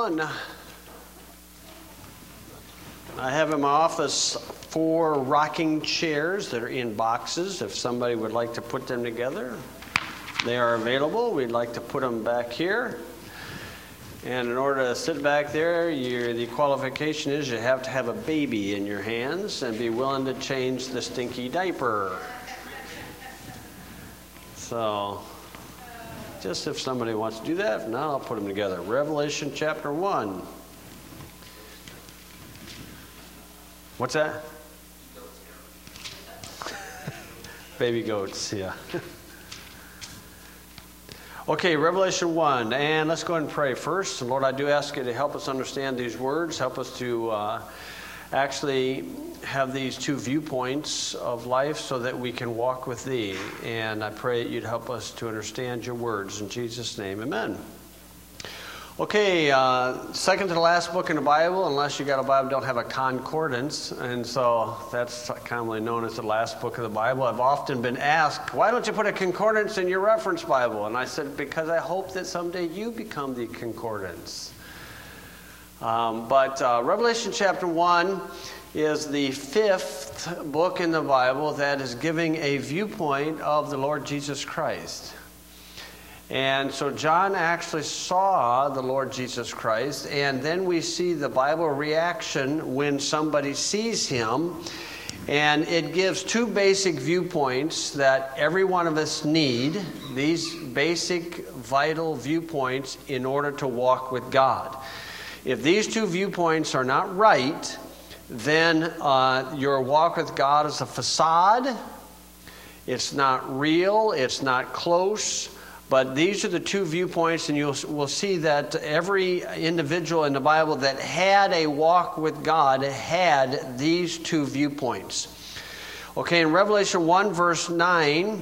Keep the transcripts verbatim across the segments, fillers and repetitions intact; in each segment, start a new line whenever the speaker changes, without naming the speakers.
one. I have in my office four rocking chairs that are in boxes. If somebody would like to put them together, they are available. We'd like to put them back here. And in order to sit back there, you're, the qualification is you have to have a baby in your hands and be willing to change the stinky diaper. So, just if somebody wants to do that, if not, I'll put them together. Revelation chapter one. What's that? Baby goats, yeah. Okay, Revelation one, and let's go ahead and pray first. Lord, I do ask you to help us understand these words, help us to uh, actually have these two viewpoints of life so that we can walk with thee. And I pray that you'd help us to understand your words. In Jesus' name, amen. Okay, uh, second to the last book in the Bible, unless you got a Bible, don't have a concordance, and so that's commonly known as the last book of the Bible. I've often been asked, why don't you put a concordance in your reference Bible? And I said, because I hope that someday you become the concordance. Um, but uh, Revelation chapter one is the fifth book in the Bible that is giving a viewpoint of the Lord Jesus Christ. And so John actually saw the Lord Jesus Christ, and then we see the Bible reaction when somebody sees him, and it gives two basic viewpoints that every one of us need, these basic vital viewpoints in order to walk with God. If these two viewpoints are not right, then uh, your walk with God is a facade, it's not real, it's not close. But these are the two viewpoints, and you'll we'll see that every individual in the Bible that had a walk with God had these two viewpoints. Okay, in Revelation one, verse nine,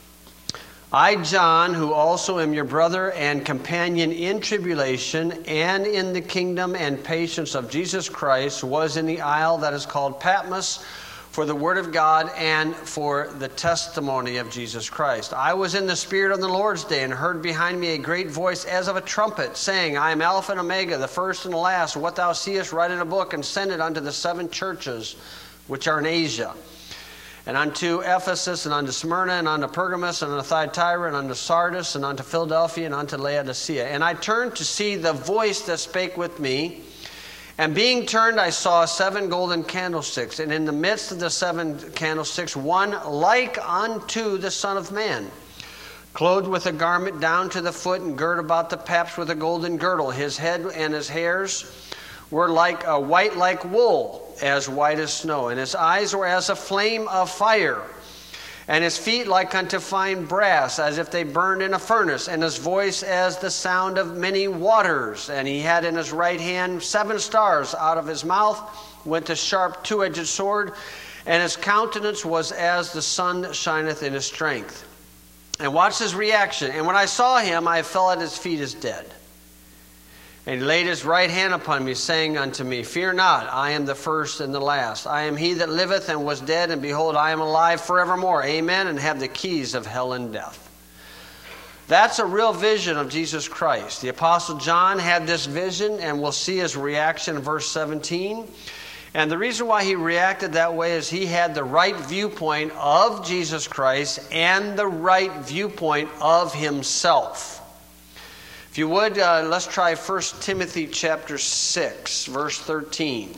I, John, who also am your brother and companion in tribulation and in the kingdom and patience of Jesus Christ, was in the isle that is called Patmos, for the word of God and for the testimony of Jesus Christ. I was in the Spirit on the Lord's day and heard behind me a great voice as of a trumpet, saying, I am Alpha and Omega, the first and the last. What thou seest, write in a book and send it unto the seven churches which are in Asia, and unto Ephesus, and unto Smyrna, and unto Pergamos, and unto Thyatira, and unto Sardis, and unto Philadelphia, and unto Laodicea. And I turned to see the voice that spake with me. And being turned, I saw seven golden candlesticks, and in the midst of the seven candlesticks, one like unto the Son of Man, clothed with a garment down to the foot, and girt about the paps with a golden girdle. His head and his hairs were like a white like wool, as white as snow, and his eyes were as a flame of fire, and his feet like unto fine brass, as if they burned in a furnace, and his voice as the sound of many waters. And he had in his right hand seven stars. Out of his mouth went a sharp two-edged sword, and his countenance was as the sun shineth in his strength. And watch his reaction. And when I saw him, I fell at his feet as dead. And he laid his right hand upon me, saying unto me, Fear not, I am the first and the last. I am he that liveth and was dead, and behold, I am alive forevermore. Amen, and have the keys of hell and death. That's a real vision of Jesus Christ. The Apostle John had this vision, and we'll see his reaction in verse seventeen. And the reason why he reacted that way is he had the right viewpoint of Jesus Christ and the right viewpoint of himself. If you would, uh, let's try First Timothy chapter six, verse thirteen.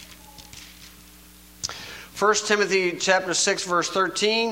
First Timothy chapter six, verse thirteen.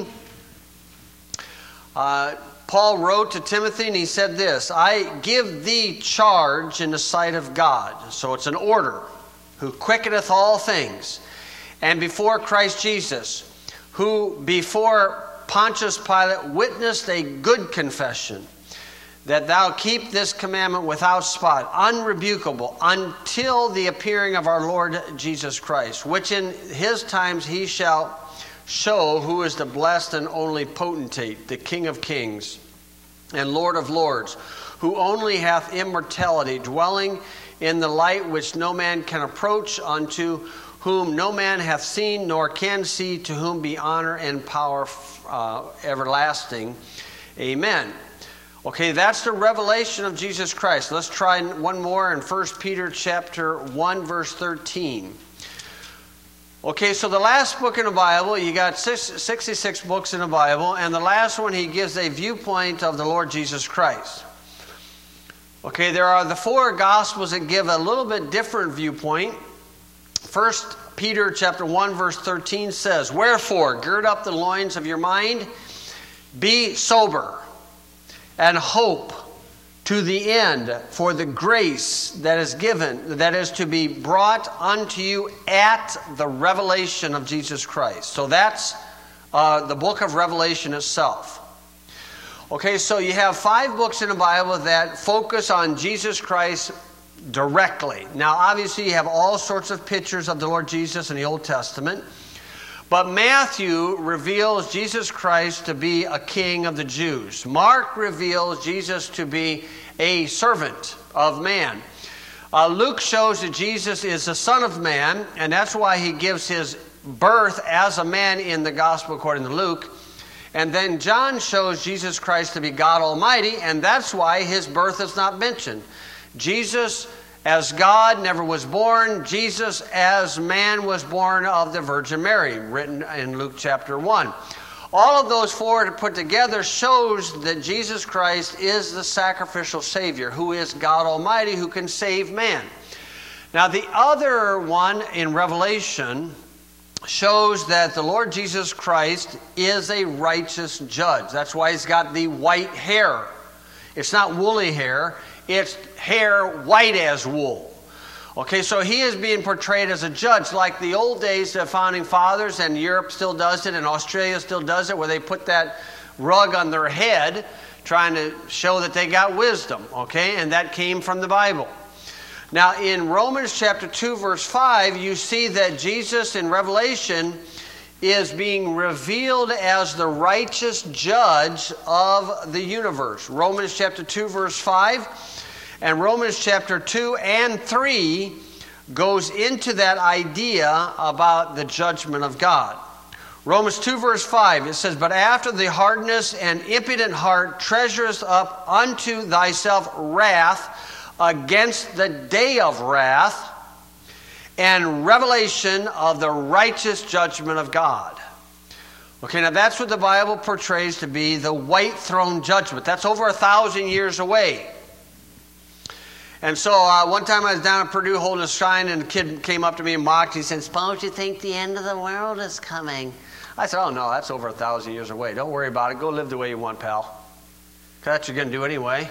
Uh, Paul wrote to Timothy and he said this, I give thee charge in the sight of God. So it's an order. Who quickeneth all things. And before Christ Jesus, who before Pontius Pilate witnessed a good confession, that thou keep this commandment without spot, unrebukable, until the appearing of our Lord Jesus Christ, which in his times he shall show who is the blessed and only potentate, the King of kings and Lord of lords, who only hath immortality, dwelling in the light which no man can approach, unto whom no man hath seen nor can see, to whom be honor and power uh, everlasting. Amen. Okay, that's the revelation of Jesus Christ. Let's try one more in First Peter chapter one, verse thirteen. Okay, so the last book in the Bible, you got sixty-six books in the Bible, and the last one he gives a viewpoint of the Lord Jesus Christ. Okay, there are the four Gospels that give a little bit different viewpoint. First Peter chapter one, verse thirteen says, "Wherefore, gird up the loins of your mind, be sober, and hope to the end for the grace that is given, that is to be brought unto you at the revelation of Jesus Christ." So that's uh, the book of Revelation itself. Okay, so you have five books in the Bible that focus on Jesus Christ directly. Now, obviously, you have all sorts of pictures of the Lord Jesus in the Old Testament. But Matthew reveals Jesus Christ to be a king of the Jews. Mark reveals Jesus to be a servant of man. Uh, Luke shows that Jesus is the Son of Man, and that's why he gives his birth as a man in the Gospel according to Luke. And then John shows Jesus Christ to be God Almighty, and that's why his birth is not mentioned. Jesus as God never was born. Jesus as man was born of the Virgin Mary, written in Luke chapter one. All of those four put together shows that Jesus Christ is the sacrificial Savior, who is God Almighty, who can save man. Now the other one in Revelation shows that the Lord Jesus Christ is a righteous judge. That's why he's got the white hair. It's not woolly hair. It's hair white as wool. Okay, so he is being portrayed as a judge like the old days of founding fathers, and Europe still does it, and Australia still does it, where they put that rug on their head trying to show that they got wisdom. Okay, and that came from the Bible. Now in Romans chapter two, verse five, you see that Jesus in Revelation is being revealed as the righteous judge of the universe. Romans chapter two, verse five. And Romans chapter two and three goes into that idea about the judgment of God. Romans two verse five, it says, "But after the hardness and impudent heart treasurest up unto thyself wrath against the day of wrath and revelation of the righteous judgment of God." Okay, now that's what the Bible portrays to be the white throne judgment. That's over a thousand years away. And so uh, one time I was down at Purdue holding a sign, and a kid came up to me and mocked. He said, "Suppose you think the end of the world is coming." I said, "Oh no, that's over a thousand years away. Don't worry about it. Go live the way you want, pal. 'Cause that's what you're going to do anyway."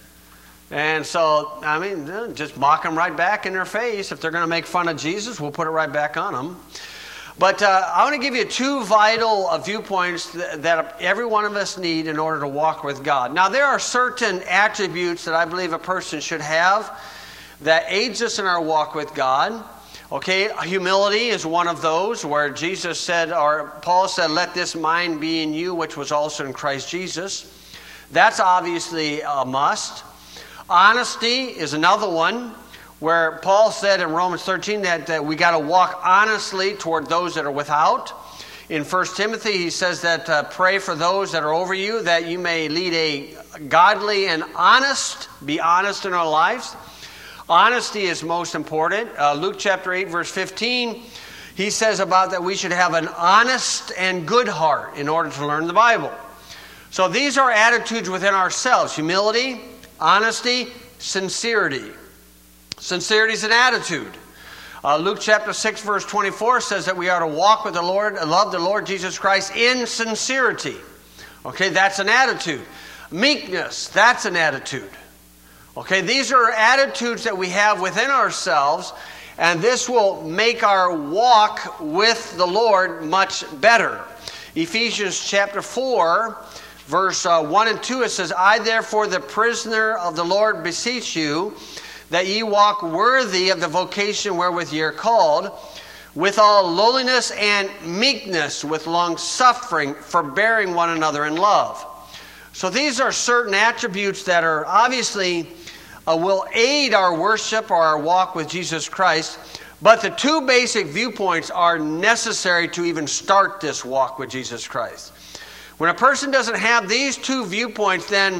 And so, I mean, just mock them right back in their face. If they're going to make fun of Jesus, we'll put it right back on them. But uh, I want to give you two vital uh, viewpoints that, that every one of us need in order to walk with God. Now, there are certain attributes that I believe a person should have that aids us in our walk with God. Okay, humility is one of those, where Jesus said, or Paul said, "Let this mind be in you, which was also in Christ Jesus." That's obviously a must. Honesty is another one, where Paul said in Romans thirteen that, that we got to walk honestly toward those that are without. In First Timothy, he says that uh, pray for those that are over you, that you may lead a godly and honest, be honest in our lives. Honesty is most important. Uh, Luke chapter eight, verse fifteen, he says about that we should have an honest and good heart in order to learn the Bible. So these are attitudes within ourselves: humility, honesty, sincerity. Sincerity is an attitude. Uh, Luke chapter six, verse twenty-four says that we are to walk with the Lord, love the Lord Jesus Christ in sincerity. Okay, that's an attitude. Meekness, that's an attitude. Okay, these are attitudes that we have within ourselves, and this will make our walk with the Lord much better. Ephesians chapter four, verse uh, one and two, it says, "I therefore, the prisoner of the Lord, beseech you, that ye walk worthy of the vocation wherewith ye are called, with all lowliness and meekness, with long suffering, forbearing one another in love." So these are certain attributes that are obviously uh, will aid our worship or our walk with Jesus Christ. But the two basic viewpoints are necessary to even start this walk with Jesus Christ. When a person doesn't have these two viewpoints, then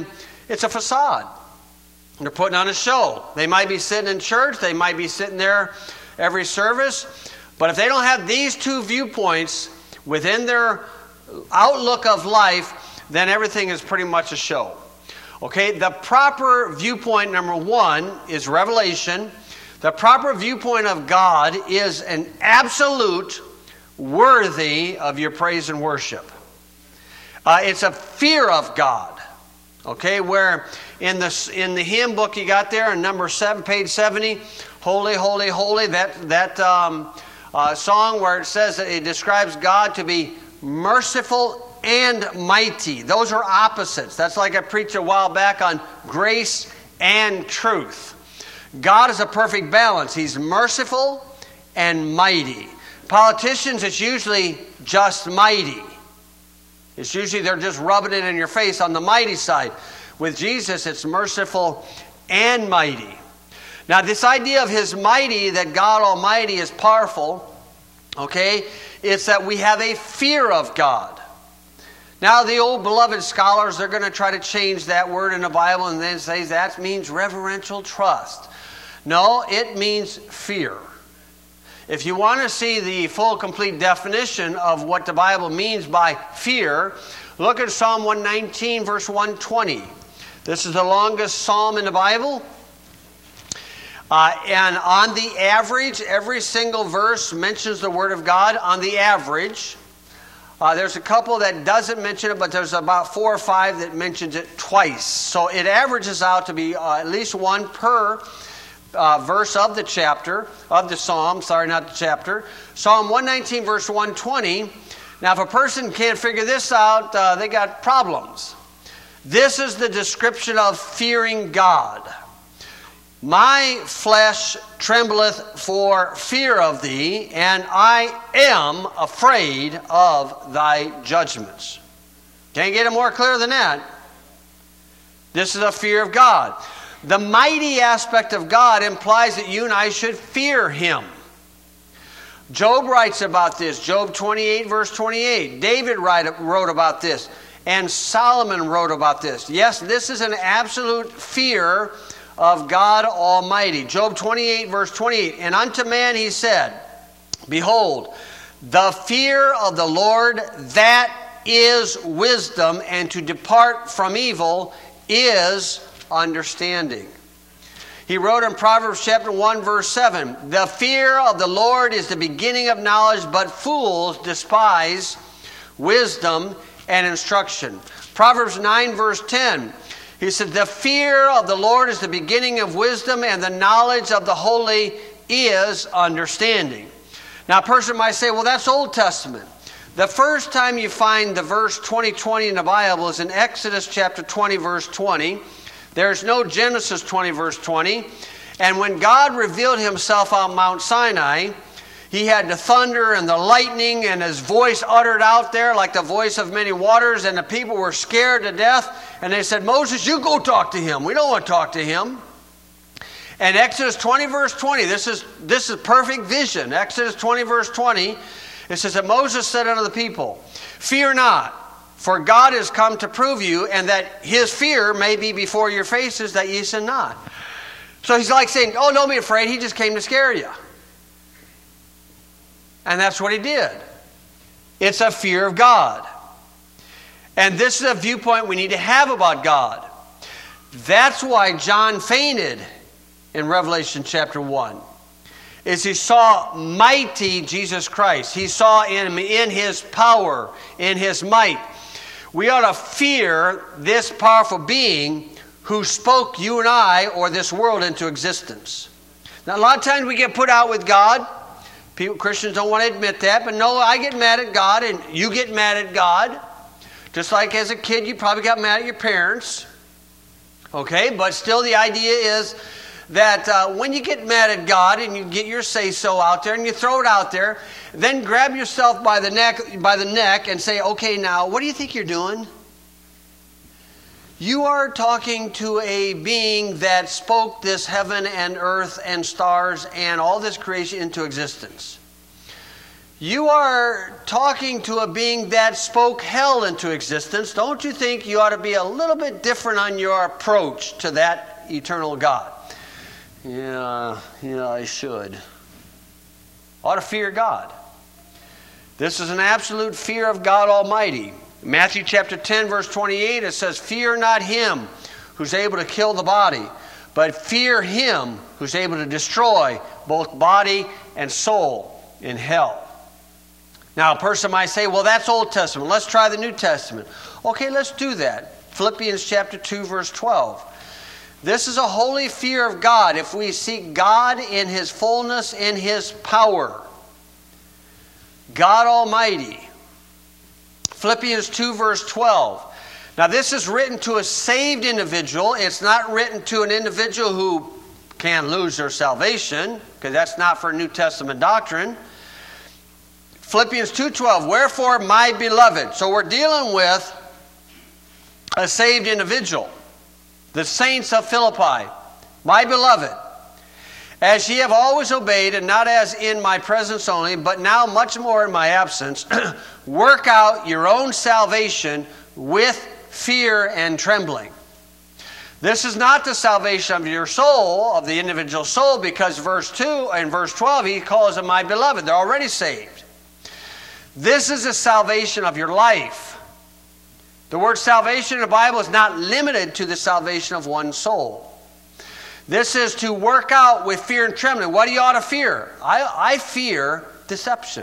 It's a facade. They're putting on a show. They might be sitting in church. They might be sitting there every service. But if they don't have these two viewpoints within their outlook of life, then everything is pretty much a show. Okay, the proper viewpoint, number one, is revelation. The proper viewpoint of God is an absolute worthy of your praise and worship. Uh, it's a fear of God. Okay, where in the in the hymn book you got there in number seven, page seventy, holy, holy, holy. That that um, uh, song where it says that it describes God to be merciful and mighty. Those are opposites. That's like I preached a while back on grace and truth. God is a perfect balance. He's merciful and mighty. Politicians, it's usually just mighty. It's usually they're just rubbing it in your face on the mighty side. With Jesus, it's merciful and mighty. Now, this idea of His mighty, that God Almighty is powerful, okay, it's that we have a fear of God. Now, the old beloved scholars, they're going to try to change that word in the Bible and then say that means reverential trust. No, it means fear. If you want to see the full, complete definition of what the Bible means by fear, look at Psalm one nineteen, verse one twenty. This is the longest psalm in the Bible. Uh, and on the average, every single verse mentions the Word of God on the average. Uh, there's a couple that doesn't mention it, but there's about four or five that mentions it twice. So it averages out to be uh, at least one per uh, verse of the chapter, of the psalm. Sorry, not the chapter. Psalm one nineteen, verse one twenty. Now, if a person can't figure this out, uh, they got problems. This is the description of fearing God. My flesh trembleth for fear of thee, and I am afraid of thy judgments. Can't get it more clear than that. This is a fear of God. The mighty aspect of God implies that you and I should fear Him. Job writes about this. Job twenty-eight, verse twenty-eight. David wrote about this. And Solomon wrote about this. Yes, this is an absolute fear of God Almighty. Job twenty-eight, verse twenty-eight. And unto man he said, behold, the fear of the Lord, that is wisdom, and to depart from evil is understanding. He wrote in Proverbs chapter one, verse seven, the fear of the Lord is the beginning of knowledge, but fools despise wisdom and instruction. Proverbs nine, verse ten, he said, the fear of the Lord is the beginning of wisdom, and the knowledge of the holy is understanding. Now, a person might say, well, that's Old Testament. The first time you find the verse twenty twenty in the Bible is in Exodus chapter twenty, verse twenty. There's no Genesis twenty, verse twenty. And when God revealed Himself on Mount Sinai, He had the thunder and the lightning, and His voice uttered out there like the voice of many waters, and the people were scared to death. And they said, Moses, you go talk to Him. We don't want to talk to Him. And Exodus twenty, verse twenty, this is, this is perfect vision. Exodus twenty, verse twenty, it says that Moses said unto the people, fear not, for God is come to prove you, and that His fear may be before your faces, that ye sin not. So He's like saying, oh, don't be afraid. He just came to scare you. And that's what He did. It's a fear of God. And this is a viewpoint we need to have about God. That's why John fainted in Revelation chapter one. Is he saw mighty Jesus Christ. He saw him in His power, in His might. We ought to fear this powerful being who spoke you and I or this world into existence. Now, a lot of times we get put out with God. People, Christians don't want to admit that, but no, I get mad at God and you get mad at God. Just like as a kid, you probably got mad at your parents. Okay, but still the idea is that uh, when you get mad at God and you get your say-so out there and you throw it out there, then grab yourself by the neck, by the neck and say, okay, now, what do you think you're doing? You are talking to a being that spoke this heaven and earth and stars and all this creation into existence. You are talking to a being that spoke hell into existence. Don't you think you ought to be a little bit different on your approach to that eternal God? Yeah, yeah, I should. Ought to fear God. This is an absolute fear of God Almighty. Matthew chapter ten, verse twenty-eight, it says, "Fear not him who's able to kill the body, but fear him who's able to destroy both body and soul in hell." Now, a person might say, well, that's Old Testament. Let's try the New Testament. Okay, let's do that. Philippians chapter two, verse twelve. This is a holy fear of God if we seek God in His fullness, in His power. God Almighty. Philippians two, verse twelve. Now, this is written to a saved individual. It's not written to an individual who can lose their salvation, because that's not for New Testament doctrine. Philippians two twelve, "Wherefore, my beloved." So we're dealing with a saved individual. The saints of Philippi. "My beloved, as ye have always obeyed, and not as in my presence only, but now much more in my absence, work out your own salvation with fear and trembling." This is not the salvation of your soul, of the individual soul, because verse two and verse twelve, he calls them my beloved. They're already saved. This is the salvation of your life. The word salvation in the Bible is not limited to the salvation of one soul. This is to work out with fear and trembling. What do you ought to fear? I, I fear deception.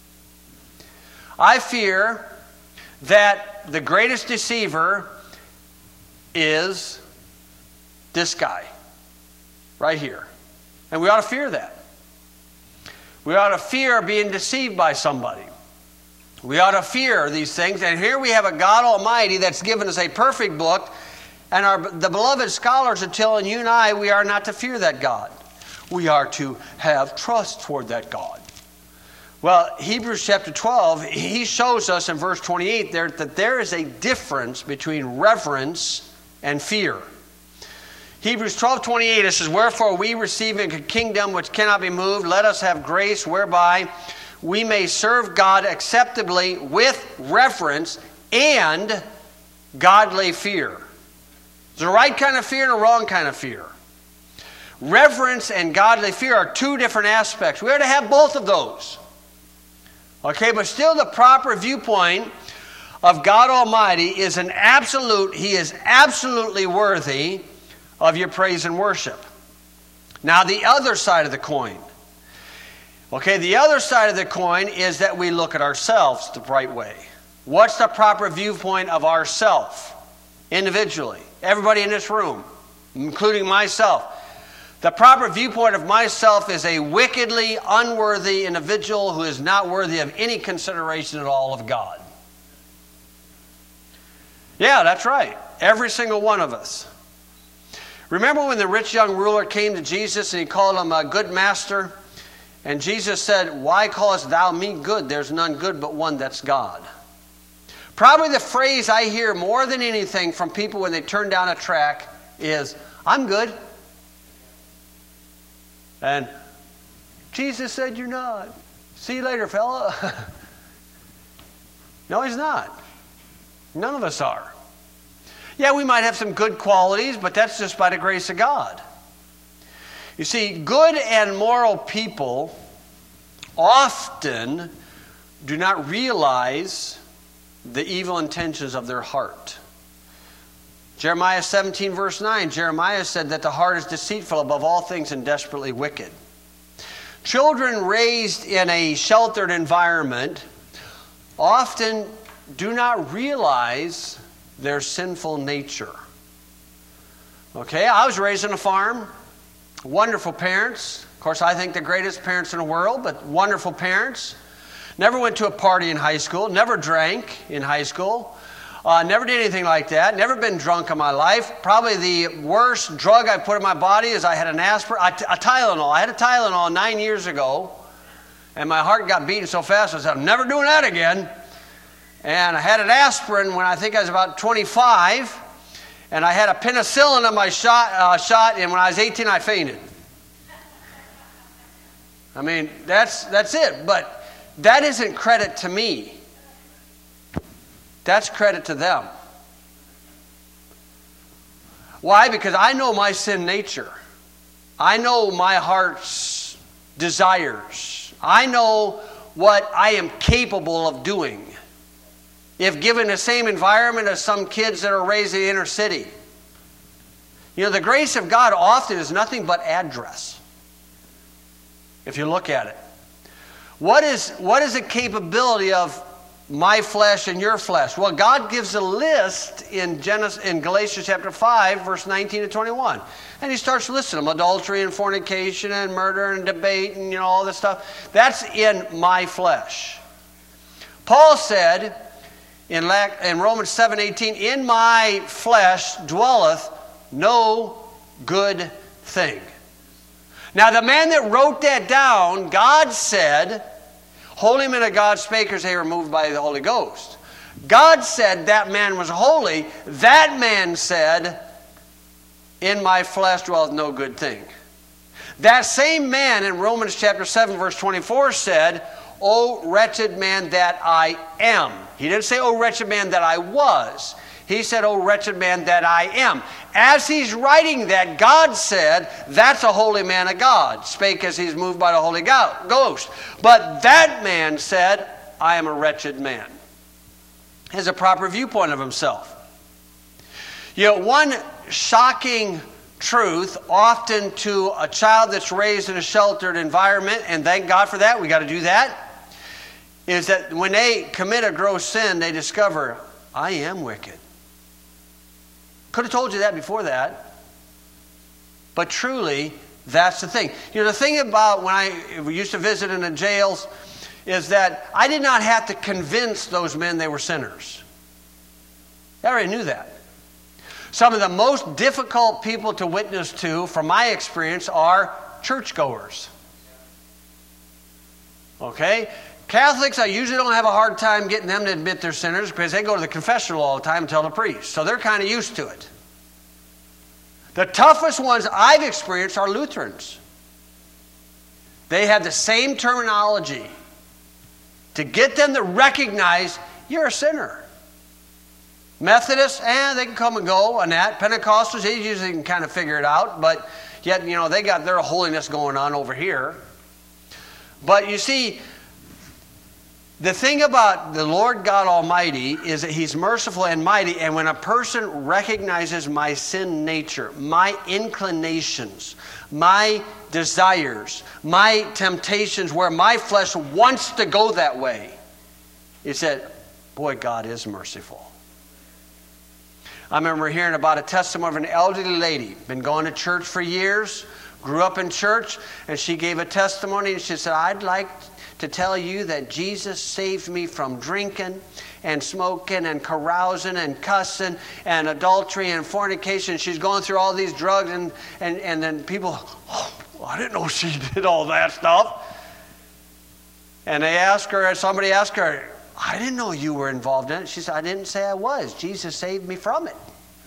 I fear that the greatest deceiver is this guy right here. And we ought to fear that. We ought to fear being deceived by somebody. We ought to fear these things. And here we have a God Almighty that's given us a perfect book. And our, the beloved scholars are telling you and I we are not to fear that God. We are to have trust toward that God. Well, Hebrews chapter twelve, he shows us in verse twenty-eight there that there is a difference between reverence and fear. Hebrews twelve twenty-eight, it says, "Wherefore we receiving a kingdom which cannot be moved, let us have grace whereby we may serve God acceptably with reverence and godly fear." There's a right kind of fear and a wrong kind of fear. Reverence and godly fear are two different aspects. We are to have both of those. Okay, but still the proper viewpoint of God Almighty is an absolute, He is absolutely worthy of your praise and worship. Now the other side of the coin. Okay, the other side of the coin is that we look at ourselves the right way. What's the proper viewpoint of ourself individually? Everybody in this room, including myself. The proper viewpoint of myself is a wickedly unworthy individual who is not worthy of any consideration at all of God. Yeah, that's right. Every single one of us. Remember when the rich young ruler came to Jesus and he called him a good master? And Jesus said, "Why callest thou me good? There's none good but one, that's God." Probably the phrase I hear more than anything from people when they turn down a track is, "I'm good." And Jesus said you're not. See you later, fella. No, He's not. None of us are. Yeah, we might have some good qualities, but that's just by the grace of God. You see, good and moral people often do not realize the evil intentions of their heart. Jeremiah seventeen verse nine, Jeremiah said that the heart is deceitful above all things and desperately wicked. Children raised in a sheltered environment often do not realize their sinful nature. Okay, I was raised on a farm. Wonderful parents. Of course, I think the greatest parents in the world, but wonderful parents. Never went to a party in high school. Never drank in high school. Uh, never did anything like that. Never been drunk in my life. Probably the worst drug I put in my body is I had an aspirin, a, a Tylenol. I had a Tylenol nine years ago, and my heart got beating so fast I said, "I'm never doing that again." And I had an aspirin when I think I was about twenty-five. And I had a penicillin on my shot, uh, shot, and when I was eighteen, I fainted. I mean, that's that's it. But that isn't credit to me. That's credit to them. Why? Because I know my sin nature. I know my heart's desires. I know what I am capable of doing if given the same environment as some kids that are raised in the inner city. You know, the grace of God often is nothing but address, if you look at it. What is, what is the capability of my flesh and your flesh? Well, God gives a list in Genesis, in Galatians chapter five, verse nineteen to twenty-one. And he starts listing them: adultery and fornication and murder and debate and, you know, all this stuff. That's in my flesh. Paul said in, in Romans seven eighteen, in my flesh dwelleth no good thing. Now, the man that wrote that down, God said, holy men of God spake as they were moved by the Holy Ghost. God said that man was holy. That man said, in my flesh dwelleth no good thing. That same man in Romans chapter seven verse twenty-four said, O wretched man that I am. He didn't say, O wretched man that I was. He said, O wretched man that I am. As he's writing that, God said, that's a holy man of God. Spake as he's moved by the Holy Ghost. But that man said, I am a wretched man. Has a proper viewpoint of himself. You know, one shocking truth, often to a child that's raised in a sheltered environment, and thank God for that, we got to do that, is that when they commit a gross sin, they discover, I am wicked. Could have told you that before that. But truly, that's the thing. You know, the thing about when I we used to visit in the jails is that I did not have to convince those men they were sinners. I already knew that. Some of the most difficult people to witness to, from my experience, are churchgoers. Okay? Catholics, I usually don't have a hard time getting them to admit they're sinners because they go to the confessional all the time and tell the priest. So they're kind of used to it. The toughest ones I've experienced are Lutherans. They have the same terminology to get them to recognize you're a sinner. Methodists, eh, they can come and go on that. Pentecostals, they usually can kind of figure it out, but yet, you know, they got their holiness going on over here. But you see, the thing about the Lord God Almighty is that He's merciful and mighty, and when a person recognizes my sin nature, my inclinations, my desires, my temptations, where my flesh wants to go that way, he said, boy, God is merciful. I remember hearing about a testimony of an elderly lady, been going to church for years, grew up in church, and she gave a testimony, and she said, I'd like to tell you that Jesus saved me from drinking and smoking and carousing and cussing and adultery and fornication. She's going through all these drugs, and, and, and then people, oh, well, I didn't know she did all that stuff. And they asked her, somebody asked her, I didn't know you were involved in it. She said, I didn't say I was. Jesus saved me from it.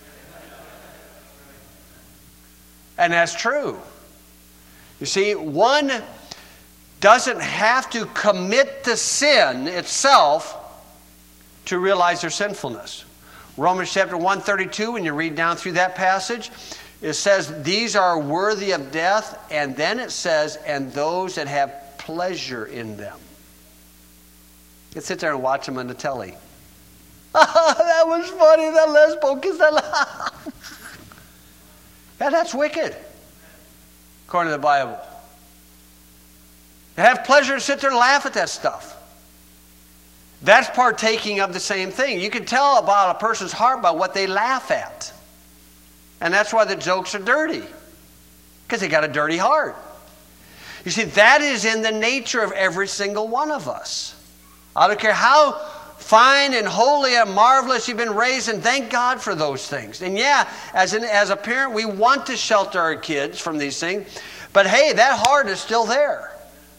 And that's true. You see, one doesn't have to commit the sin itself to realize their sinfulness. Romans chapter one thirty-two, when you read down through that passage, it says, these are worthy of death, and then it says, and those that have pleasure in them. You sit there and watch them on the telly. That was funny, that lesbo kiss that. Yeah, that's wicked, according to the Bible. They have pleasure to sit there and laugh at that stuff. That's partaking of the same thing. You can tell about a person's heart by what they laugh at. And that's why the jokes are dirty. Because they got a dirty heart. You see, that is in the nature of every single one of us. I don't care how fine and holy and marvelous you've been raised, and thank God for those things. And yeah, as, an, as a parent, we want to shelter our kids from these things. But hey, that heart is still there.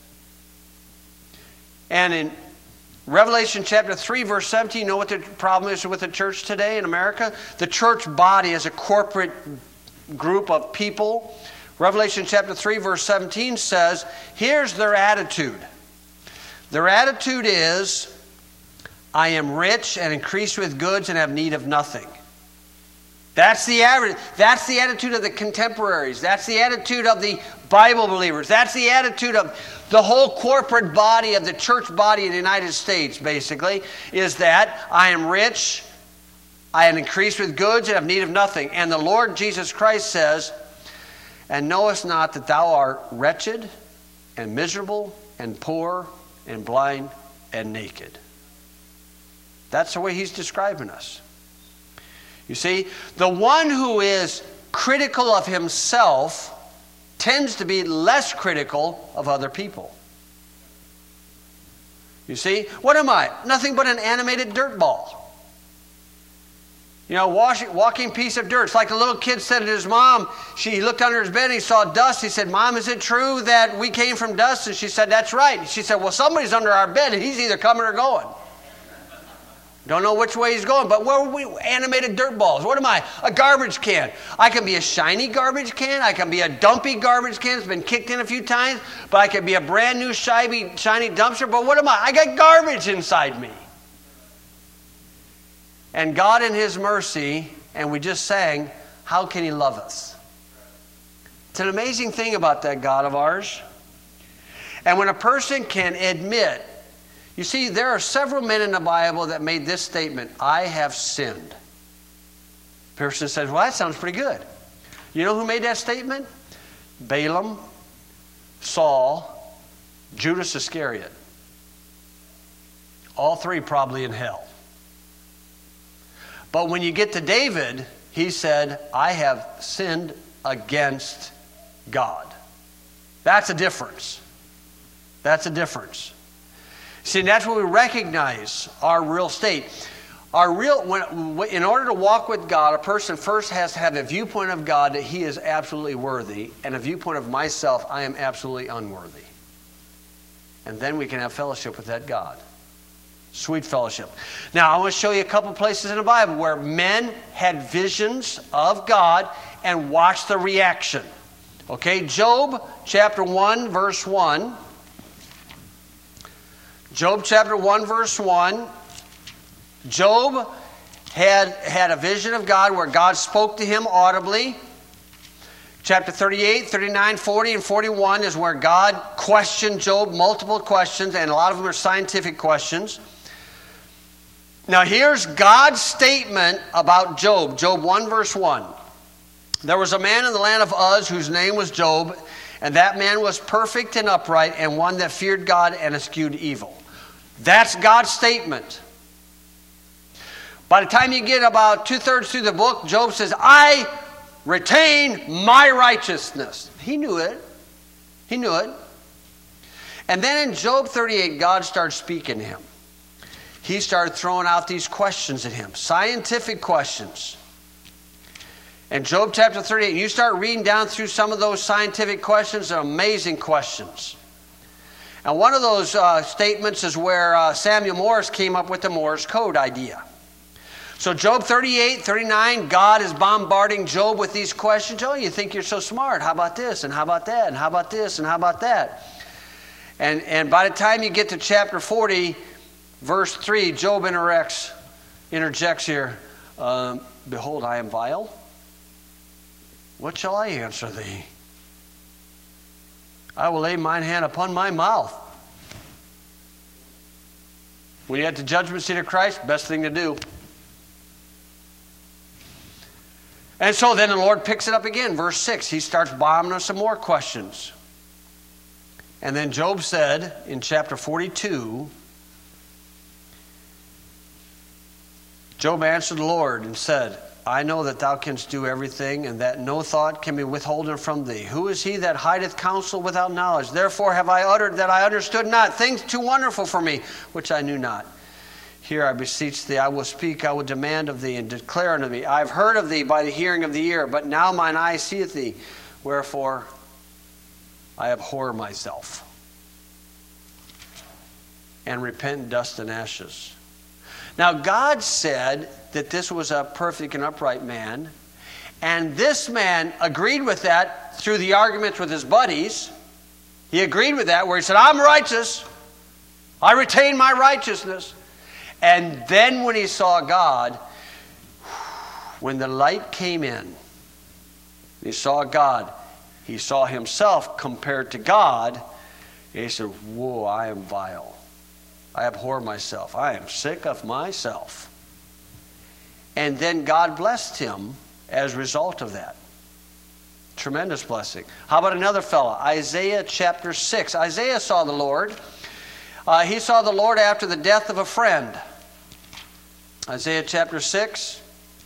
And in Revelation chapter three, verse seventeen, you know what the problem is with the church today in America? The church body is a corporate group of people. Revelation chapter three, verse seventeen says, here's their attitude. Their attitude is, I am rich and increased with goods and have need of nothing. That's the average. That's the attitude of the contemporaries. That's the attitude of the Bible believers. That's the attitude of the whole corporate body of the church body in the United States, basically, is that I am rich, I am increased with goods, and have need of nothing. And the Lord Jesus Christ says, and knowest not that thou art wretched and miserable and poor and blind and naked. That's the way he's describing us. You see, the one who is critical of himself tends to be less critical of other people. You see, what am I? Nothing but an animated dirt ball. You know, washing, walking piece of dirt. It's like a little kid said to his mom, she looked under his bed and he saw dust. He said, Mom, is it true that we came from dust? And she said, that's right. She said, well, somebody's under our bed and he's either coming or going. Don't know which way he's going, but where are we? Animated dirt balls. What am I? A garbage can. I can be a shiny garbage can. I can be a dumpy garbage can that's been kicked in a few times, but I can be a brand new shiny, shiny dumpster. But what am I? I got garbage inside me. And God in his mercy, and we just sang, how can he love us? It's an amazing thing about that God of ours. And when a person can admit, you see, there are several men in the Bible that made this statement, I have sinned. The person says, well, that sounds pretty good. You know who made that statement? Balaam, Saul, Judas Iscariot. All three probably in hell. But when you get to David, he said, I have sinned against God. That's a difference. That's a difference. See, that's when we recognize our real state. Our real, when, in order to walk with God, a person first has to have a viewpoint of God that he is absolutely worthy, and a viewpoint of myself, I am absolutely unworthy. And then we can have fellowship with that God. Sweet fellowship. Now, I want to show you a couple places in the Bible where men had visions of God and watched the reaction. Okay, Job chapter one, verse one. Job chapter one, verse one. Job had, had a vision of God where God spoke to him audibly. Chapter thirty-eight, thirty-nine, forty, and forty-one is where God questioned Job multiple questions, and a lot of them are scientific questions. Now here's God's statement about Job. Job one, verse one. There was a man in the land of Uz whose name was Job, and that man was perfect and upright, and one that feared God and eschewed evil. That's God's statement. By the time you get about two-thirds through the book, Job says, I retain my righteousness. He knew it. He knew it. And then in Job thirty-eight, God started speaking to him. He started throwing out these questions at him, scientific questions. And Job chapter thirty-eight, you start reading down through some of those scientific questions, they're amazing questions. And one of those uh, statements is where uh, Samuel Morse came up with the Morse code idea. So Job thirty-eight, thirty-nine, God is bombarding Job with these questions. Oh, you think you're so smart. How about this? And how about that? And how about this? And how about that? And, and by the time you get to chapter forty, verse three, Job interacts, interjects here, um, behold, I am vile. What shall I answer thee? I will lay mine hand upon my mouth. When you're at the judgment seat of Christ, best thing to do. And so then the Lord picks it up again, verse six. He starts bombing us some more questions. And then Job said in chapter forty-two, Job answered the Lord and said, I know that thou canst do everything, and that no thought can be withholden from thee. Who is he that hideth counsel without knowledge? Therefore have I uttered that I understood not, things too wonderful for me, which I knew not. Here I beseech thee, I will speak, I will demand of thee, and declare unto thee. I have heard of thee by the hearing of the ear, but now mine eye seeth thee. Wherefore I abhor myself, and repent in dust and ashes. Now God said that this was a perfect and upright man, and this man agreed with that through the arguments with his buddies. He agreed with that where he said, I'm righteous. I retain my righteousness. And then when he saw God, when the light came in, he saw God, he saw himself compared to God, and he said, whoa, I am vile. I abhor myself. I am sick of myself. And then God blessed him as a result of that. Tremendous blessing. How about another fellow? Isaiah chapter six. Isaiah saw the Lord. Uh, he saw the Lord after the death of a friend. Isaiah chapter six.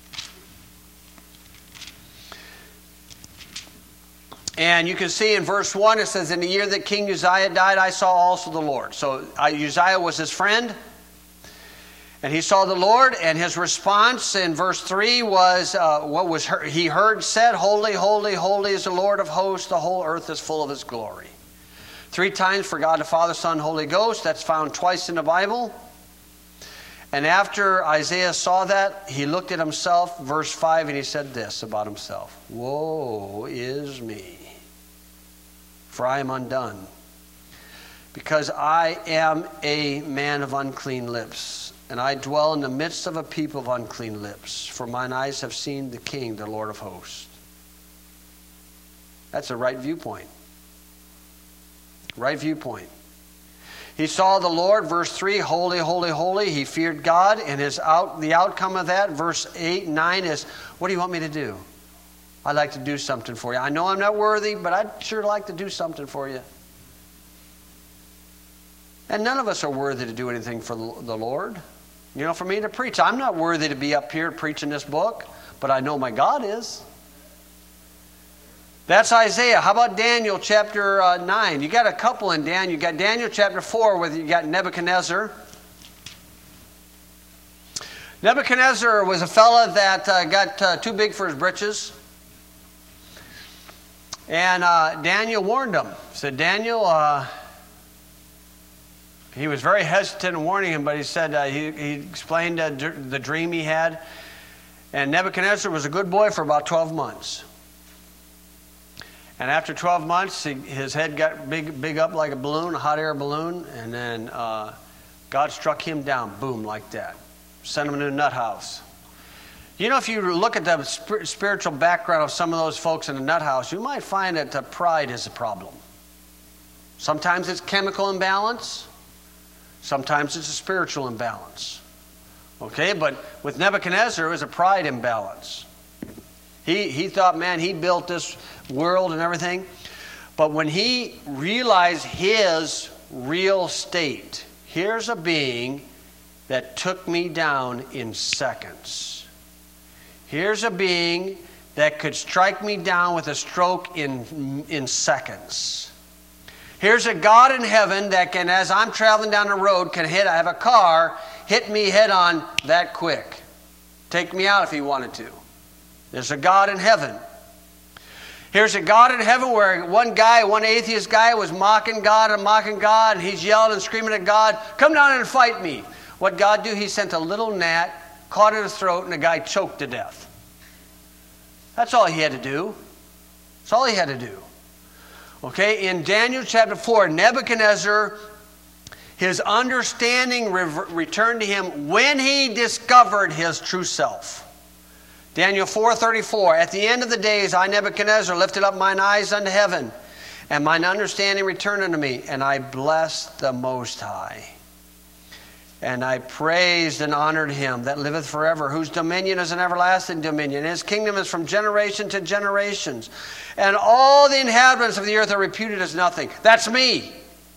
And you can see in verse one, it says, in the year that King Uzziah died, I saw also the Lord. So Uzziah was his friend. And he saw the Lord, and his response in verse three was, uh, what was heard, he heard said, holy, holy, holy is the Lord of hosts. The whole earth is full of his glory. Three times for God the Father, Son, Holy Ghost. That's found twice in the Bible. And after Isaiah saw that, he looked at himself, verse five, and he said this about himself. Woe is me, for I am undone, because I am a man of unclean lips, and I dwell in the midst of a people of unclean lips, for mine eyes have seen the King, the Lord of hosts. That's a right viewpoint. Right viewpoint. He saw the Lord, verse three, holy, holy, holy. He feared God, and his out, the outcome of that, verse eight and nine is, what do you want me to do? I'd like to do something for you. I know I'm not worthy, but I'd sure like to do something for you. And none of us are worthy to do anything for the Lord. You know, for me to preach, I'm not worthy to be up here preaching this book, but I know my God is. That's Isaiah. How about Daniel chapter uh, nine? You got a couple in Daniel. You got Daniel chapter four where you got Nebuchadnezzar. Nebuchadnezzar was a fella that uh, got uh, too big for his britches. And uh, Daniel warned him. He said, Daniel, uh, he was very hesitant in warning him, but he said, uh, he, he explained uh, the dream he had. And Nebuchadnezzar was a good boy for about twelve months. And after twelve months, he, his head got big, big up like a balloon, a hot air balloon. And then uh, God struck him down, boom, like that. Sent him to a nut house. You know, if you look at the sp- spiritual background of some of those folks in the nut house, you might find that uh, pride is a problem. Sometimes it's chemical imbalance. Sometimes it's a spiritual imbalance. Okay, but with Nebuchadnezzar, it was a pride imbalance. He, he thought, man, he built this world and everything. But when he realized his real state, here's a being that took me down in seconds. Here's a being that could strike me down with a stroke in, in seconds. Here's a God in heaven that can, as I'm traveling down the road, can hit, I have a car, hit me head on that quick. Take me out if he wanted to. There's a God in heaven. Here's a God in heaven where one guy, one atheist guy was mocking God and mocking God, and he's yelling and screaming at God, come down and fight me. What God do? He sent a little gnat, caught in his throat, and the guy choked to death. That's all he had to do. That's all he had to do. Okay, in Daniel chapter four, Nebuchadnezzar, his understanding re- returned to him when he discovered his true self. Daniel four thirty-four, at the end of the days, I, Nebuchadnezzar, lifted up mine eyes unto heaven, and mine understanding returned unto me, and I blessed the Most High. And I praised and honored him that liveth forever, whose dominion is an everlasting dominion. And his kingdom is from generation to generations. And all the inhabitants of the earth are reputed as nothing. That's me.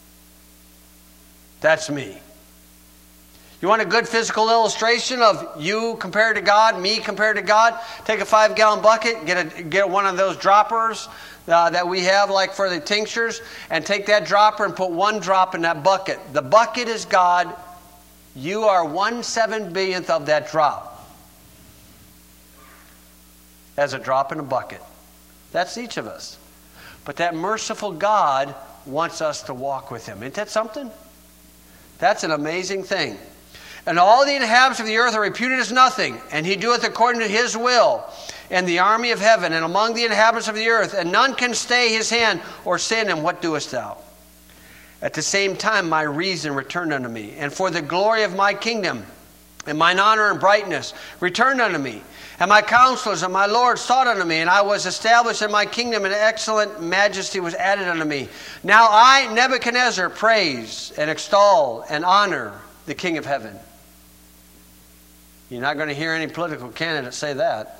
That's me. You want a good physical illustration of you compared to God, me compared to God? Take a five-gallon bucket, get a, get one of those droppers uh, that we have like for the tinctures, and take that dropper and put one drop in that bucket. The bucket is God. You are one seven billionth of that drop. As a drop in a bucket. That's each of us. But that merciful God wants us to walk with him. Isn't that something? That's an amazing thing. And all the inhabitants of the earth are reputed as nothing, and he doeth according to his will in the army of heaven and among the inhabitants of the earth, and none can stay his hand or say to him, what doest thou? At the same time, my reason returned unto me, and for the glory of my kingdom, and mine honor and brightness returned unto me. And my counselors and my lords sought unto me, and I was established in my kingdom, and excellent majesty was added unto me. Now I, Nebuchadnezzar, praise and extol and honor the King of heaven. You're not going to hear any political candidate say that.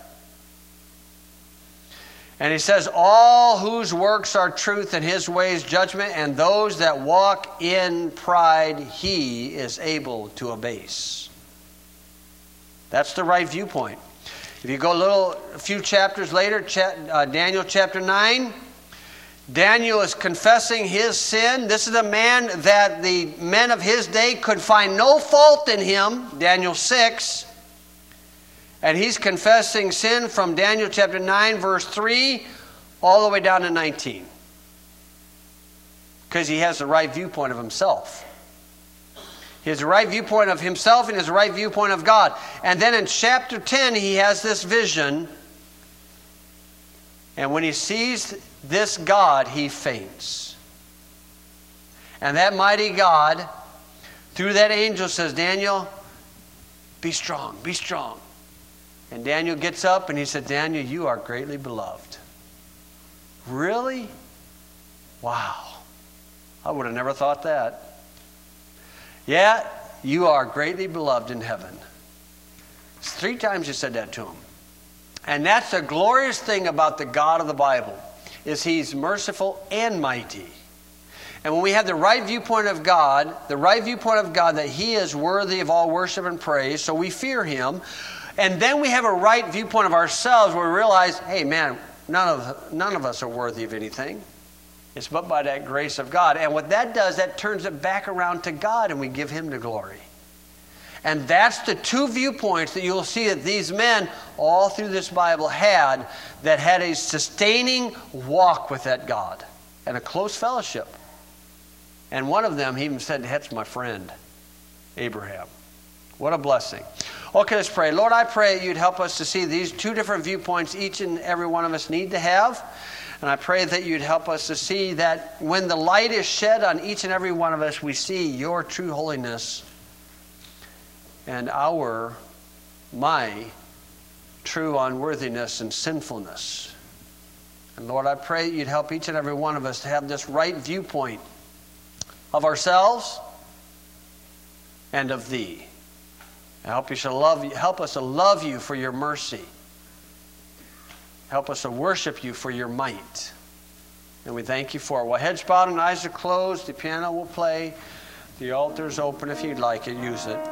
And he says, all whose works are truth and his ways judgment, and those that walk in pride he is able to abase. That's the right viewpoint. If you go a little, a few chapters later, cha- uh, Daniel chapter nine, Daniel is confessing his sin. This is a man that the men of his day could find no fault in him, Daniel six. And he's confessing sin from Daniel chapter nine, verse three, all the way down to nineteen. Because he has the right viewpoint of himself. He has the right viewpoint of himself and he has the right viewpoint of God. And then in chapter ten, he has this vision. And when he sees this God, he faints. And that mighty God, through that angel, says, Daniel, be strong, be strong. And Daniel gets up and he said, Daniel, you are greatly beloved. Really? Wow. I would have never thought that. Yeah, you are greatly beloved in heaven. Three times he said that to him. And that's the glorious thing about the God of the Bible, is he's merciful and mighty. And when we have the right viewpoint of God, the right viewpoint of God that he is worthy of all worship and praise, so we fear him. And then we have a right viewpoint of ourselves where we realize, hey man, none of, none of us are worthy of anything. It's but by that grace of God. And what that does, that turns it back around to God and we give him the glory. And that's the two viewpoints that you'll see that these men all through this Bible had, that had a sustaining walk with that God and a close fellowship. And one of them, he even said, that's my friend, Abraham. What a blessing. Okay, let's pray. Lord, I pray you'd help us to see these two different viewpoints each and every one of us need to have. And I pray that you'd help us to see that when the light is shed on each and every one of us, we see your true holiness and our, my, true unworthiness and sinfulness. And Lord, I pray you'd help each and every one of us to have this right viewpoint of ourselves and of thee. I hope you shall love you, help us to love you for your mercy. Help us to worship you for your might. And we thank you for it. While heads bowed and eyes are closed, the piano will play. The altar is open. If you'd like it, use it.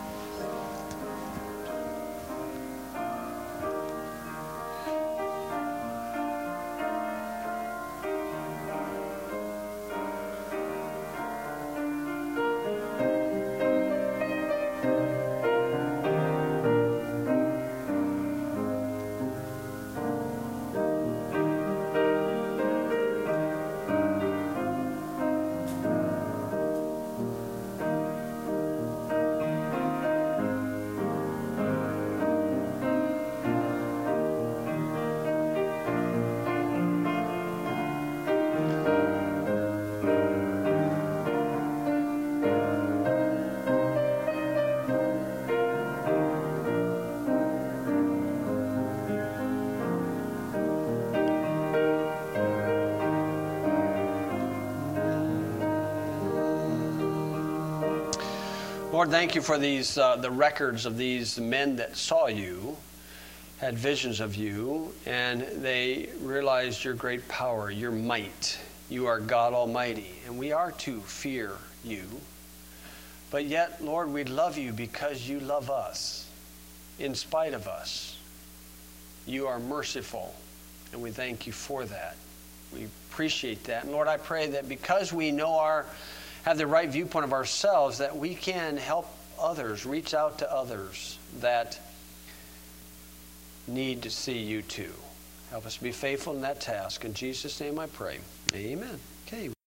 Lord, thank you for these uh, the records of these men that saw you, had visions of you, and they realized your great power, your might. You are God Almighty, and we are to fear you. But yet, Lord, we love you because you love us, in spite of us. You are merciful, and we thank you for that. We appreciate that. And Lord, I pray that because we know our have the right viewpoint of ourselves, that we can help others, reach out to others that need to see you too. Help us be faithful in that task. In Jesus' name I pray. Amen. Okay.